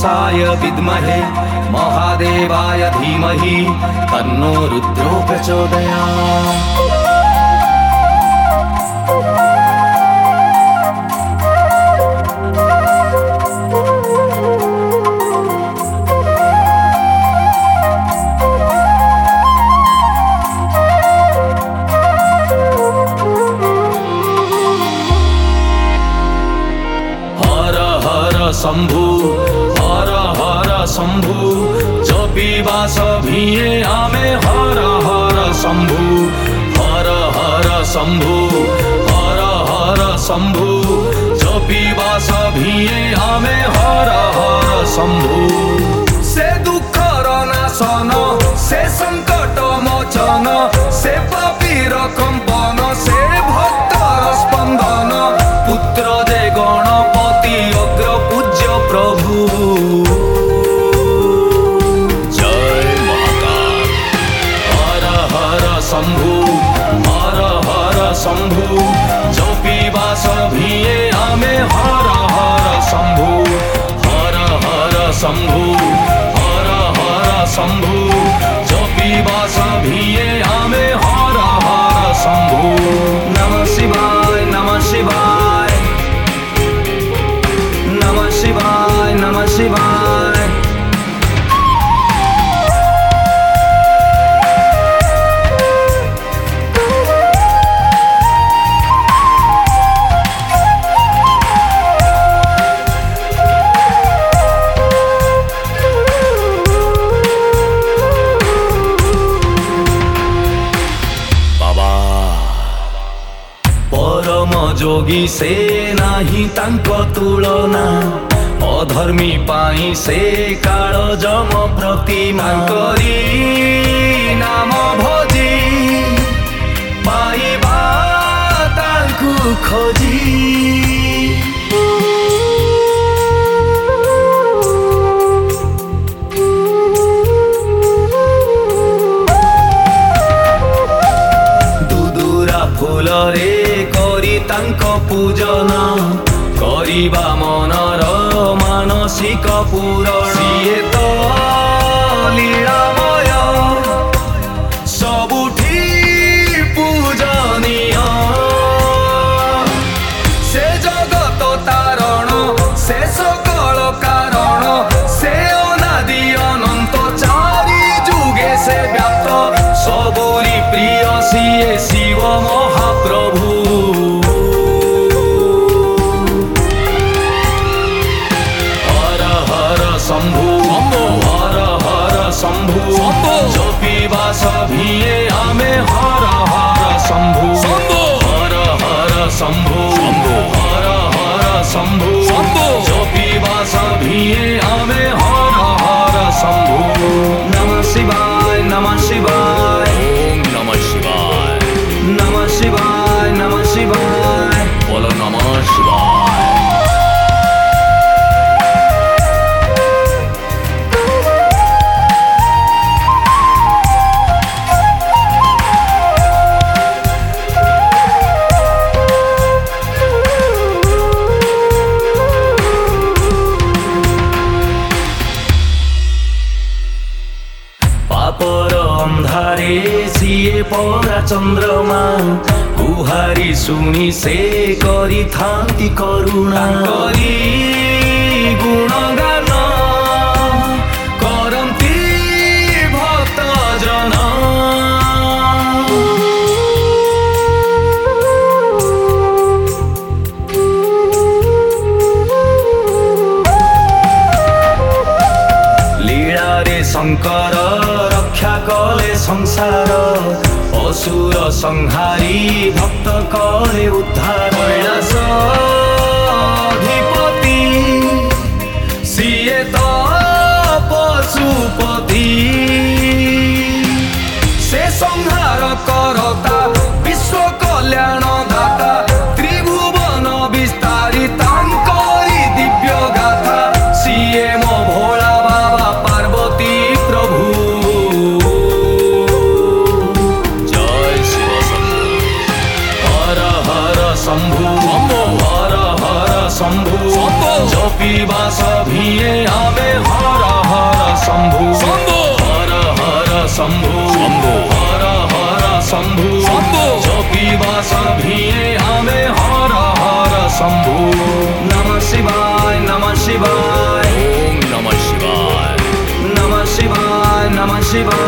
तमसाय विद्महे महादेवाय धीमहि तन्नो रुद्रो प्रचोदयात्। शंभु हर हर शंभु जपिबा सभिए आमे हर हर शंभु हर हर शंभु हर हर शंभु जपिबा सभिए आमे हर हर शंभु। से दुखर नाशन से संकट मोचन से पापीर कंपन से भक्तर स्पंदन पुत्र दे गणपति अग्र पूज्य प्रभु। जय महाकाल हर हर शंभु हर हर शंभु जपिबा सभिए आमे हर हर शंभु हर हर शंभु हर हर शंभु जपिबा सभिए आमे हर हर शंभु। नमः शिवाय नमः शिवाय नमः शिवाय नमः शिवाय। बाबा परम जोगी से नाही तांको तुलना अधर्मी पाई से काल जम प्रतिमा करी नाम भोजी पाइबा तांकु खोजी। दुदुरा फूल रे करी तांको पूजन करिबा मनर मानसिक पूरण सिए तो लीलामय सबुठी पूजनीय। से जगत तारण से सकल कारण से अनादि अनंत चारि जुगे से व्याप्त सबुरी प्रिय सिए शिव महाप्रभु। शंभु हर हर शंभु जपिबा सभिए आमे हर हर शंभु हर हर शंभु हर हर शंभु जपिबा सभिए आमे हर हर शंभु। नमः शिवाय नमः शिवाय ओम नमः शिवाय नमः शिवाय नमः शिवाय बोलो नमः शिवाय। पापर अंधारे सिए परा चंद्रमा गुहारी सुनी से करी थांती करुणा करी गुणगान करंती भक्त जन। लीला रे शंकर रक्षा कले संसार असुर संहारी भक्त करे उद्धार। कैलास अधिपति सिए तो पशुपति से संहार करता विश्व कल्याण दाता त्रिभुवन विस्तारी तांकरी दिव्य गाथा सिए मो भोला बाबा पार्वती प्रभु। जय शिव शंभु हर हर शंभु हर हर शंभु जपिबा सभिए आमे हर हर शम्भु शम्भु हर हर शम्भु शम्भु हर हर शम्भु शम्भु जपिबा सभिए आमे हर हर शम्भु नमः शिवाय नमः शिवाय ओम नमः शिवाय नमः शिवाय नमः शिवाय